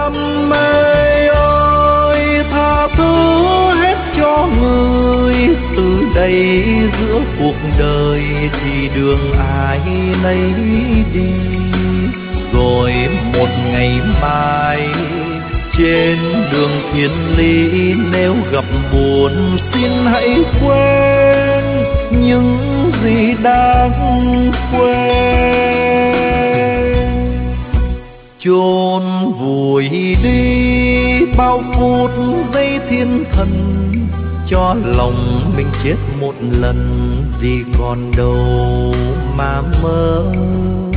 đam mê ơi, tha thứ hết cho người. Từ đây giữa cuộc đời thì đường ai nấy đi. Rồi một ngày mai trên đường thiên lý, nếu gặp buồn xin hãy quên những gì đáng quên. Chôn vùi đi bao phút giây thiên thần, cho lòng mình chết một lần vì còn đâu mà mơ.